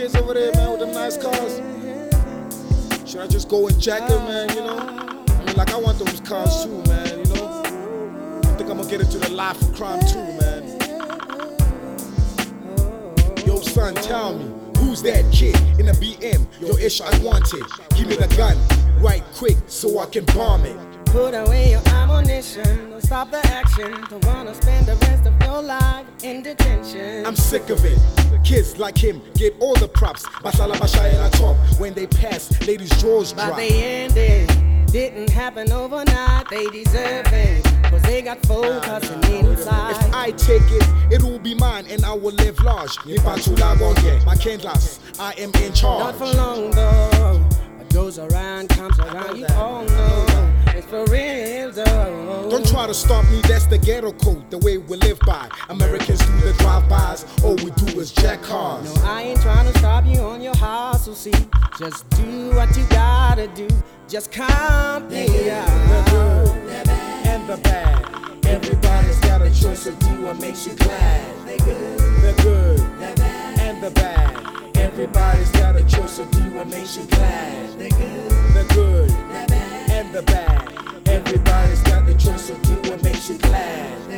kids over there, man, with them nice cars. Should I just go and jack them, man, you know? I mean, like, I want those cars too, man, you know? I think I'm gonna get into the life of crime too, man. Yo, son, tell me, who's that kid in a BM? Yo, ish, I want it. Give me the gun, right quick, so I can bomb it. Put away your ammunition, don't stop the action. Don't wanna spend the rest of your life in detention. I'm sick of it. Kids like him get all the props. Basala Bashaya top. When they pass, ladies' jaws drop. But they ended, didn't happen overnight. They deserve it, cause they got focusing inside. If I take it, it will be mine and I will live large. My Kendlas, I am in charge. Not for long though. What goes around comes around, you all know. It's for real though. Don't try to stop me, that's the ghetto code, the way we live by. Americans do the drive-bys, all we do is jack cars. No, I ain't trying to stop you on your hustle, see. Just do what you gotta do, just count me out. The good and the bad, everybody's got a choice to do what makes you glad. The good and the bad, everybody's got a choice to do what makes you glad. The good and the bad, everybody's got the choice to do what makes you glad. The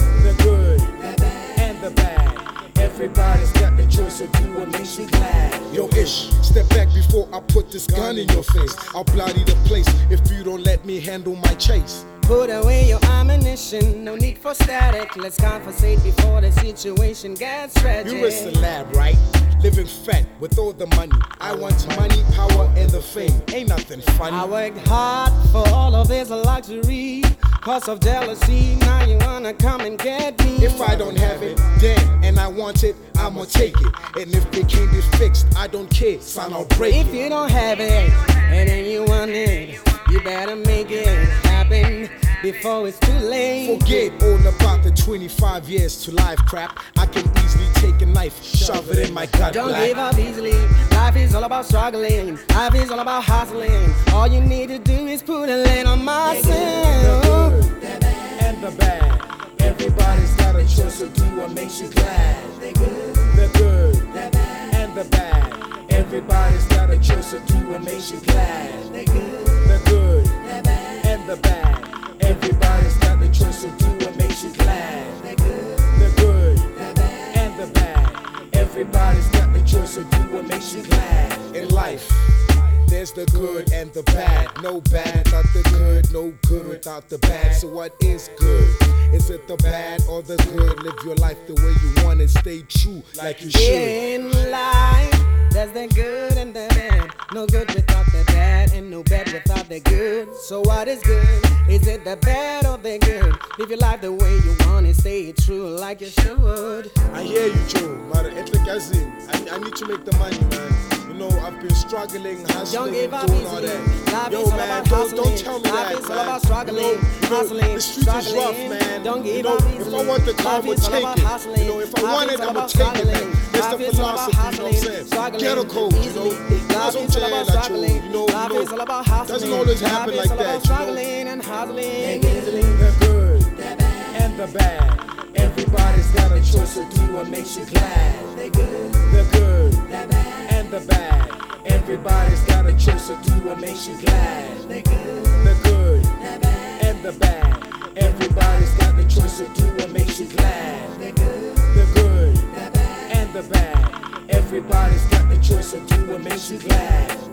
good and the bad, everybody's got the choice to do what makes you glad. Yo, ish, step back before I put this gun in your face. I'll bloody the place if you don't let me handle my chase. Put away your ammunition, no need for static. Let's conversate before the situation gets tragic. You is the lab, right? Living fat with all the money. I want money, power, and the fame. Ain't nothing funny. I worked hard for all of this luxury. Cause of jealousy, now you wanna come and get me. If I don't have it, then, and I want it, I'ma take it. And if they can't be fixed, I don't care, son, I'll break it. If you don't have it, and then you want it, you better make it happen before it's too late. Forget all about the 25 years to life crap. I can easily take a knife, shove it in my gut. Don't give up easily. Life is all about struggling. Life is all about hustling. All you need to do is put a lid on myself. The good and the bad, everybody's got a choice to do what makes you glad. The good and the bad, everybody's got a choice to do what makes you glad. The good and the bad, everybody's got the choice to do what makes you glad. The good and the bad, everybody's got the choice to do what makes you glad. In life, there's the good and the bad. No bad without the good, no good without the bad. So what is good? Is it the bad or the good? Live your life the way you want and stay true like you should. In life, there's the good and the bad. No good without the bad, and no bad without the good. So what is good? Is it the bad or the good? Live your life the way you want and stay true like you should. I hear you, Joe. I need to make the money, man. You know, I've been struggling, hustling, and doing all that. Yo, man, don't tell me that, It's all about struggling, hustling, the streets is rough, man. Don't give you know, up if I want the car, I'ma take it. You know, if I want it, I'ma take it, man. It's the philosophy, you know what I'm saying? Ghetto code, you know. That's what I'm saying, that you know, doesn't always happen like that, you know. The good and the bad, everybody's got a choice to do what makes you glad. The good and the bad, everybody's got a choice to do what makes you glad. The good and the bad, everybody's got the choice to do what makes you glad. The good and the bad, everybody's got the choice to do what makes you glad.